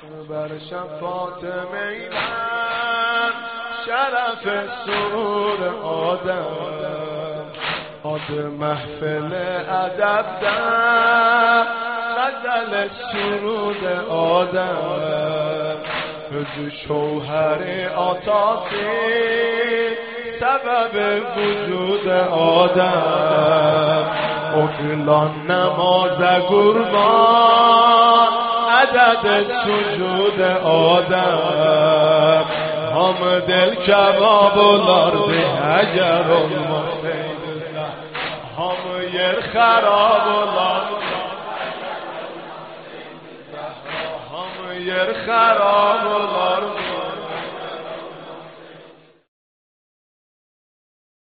بر شفاعت میلن شرف سرور آدم آد محفل ادب در غزل سرود آدم از شوهر آتاسی سبب وجود آدم اقلان نماز قربان عدد سجود آدم هم دل کباب و لرزه اگر هم یر خراب و لرزه هم یر خراب و لرزه